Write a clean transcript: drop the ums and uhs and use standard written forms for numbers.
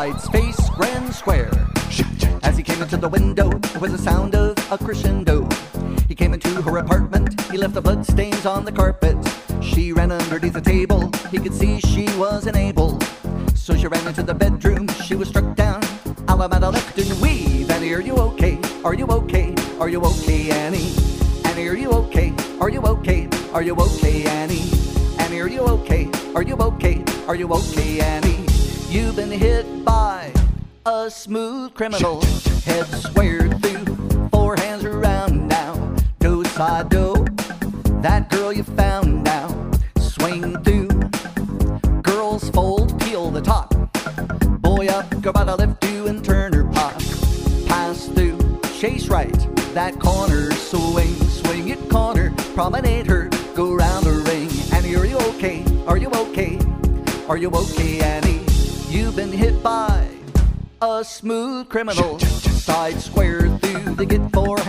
sides face grand square. As he came into the window, there was the sound of a crescendo. He came into her apartment, he left the bloodstains on the carpet. She ran underneath the table, he could see she wasn't able. So she ran into the bedroom, she was struck down. Alameda left and weave. Annie, are you okay? Are you okay? Are you okay, Annie? Annie, are you okay? Are you okay? Are you okay, Annie? Annie, are you okay? Are you okay? Are you okay, Annie? You've been hit by a smooth criminal. Head squared through, four hands around now. Do side do, that girl you found now. Swing through, girls fold, peel the top. Boy up, go by the left do and turn her pop. Pass through, chase right, that corner. Swing, swing it corner, promenade her, go round the ring. Annie, are you okay? Are you okay? Are you okay, Annie? You've been hit by a smooth criminal. Side square through, they get four